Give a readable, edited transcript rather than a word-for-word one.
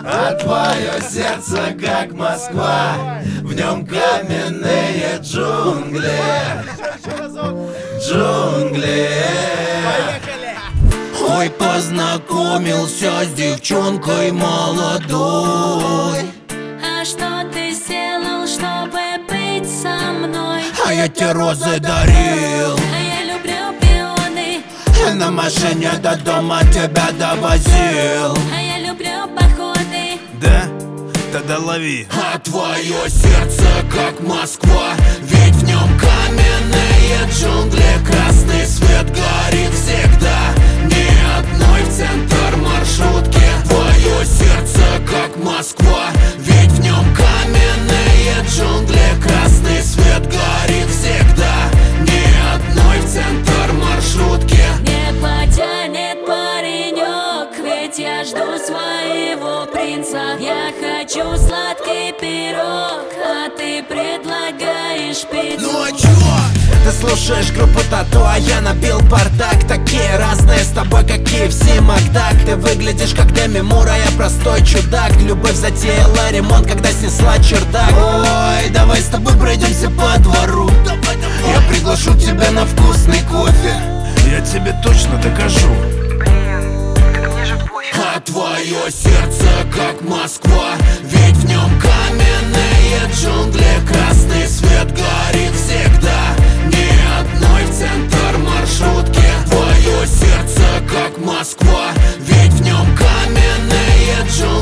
А твое сердце как Москва, в нем каменные джунгли. Джунгли. Ой, познакомился с девчонкой молодой. А что ты сделал, чтобы быть со мной? А я тебе розы дарил, а я люблю пионы. на машине до дома тебя довозил. А я люблю походы. Да? Тогда лови. А твое сердце как Москва, ведь в нем каменные джунгли. Красный свет горит всегда, ни одной в центр маршрутки. Твое сердце как Москва, ведь в нем каменные джунгли. Красный свет горит всегда, ни одной в центр маршрутки. Не потянет паренек, ведь я жду своего принца. Я хочу сладкий пирог, а ты предлагаешь пиццу. Ну а чё? Ты слушаешь группу Тату, а я набил бардак. Такие разные с тобой, как KFC, Макдак. Ты выглядишь как Деми Мур, а я простой чудак. Любовь затеяла ремонт, когда снесла чердак. Ой, давай с тобой пройдемся по двору. Я приглашу тебя на вкусный кофе. Я тебе точно докажу. А твое сердце как Москва, ведь в нем каменные джунгли. Красный свет горит всегда, ни одной в центр маршрутки. Твое сердце как Москва, ведь в нем каменные джунгли.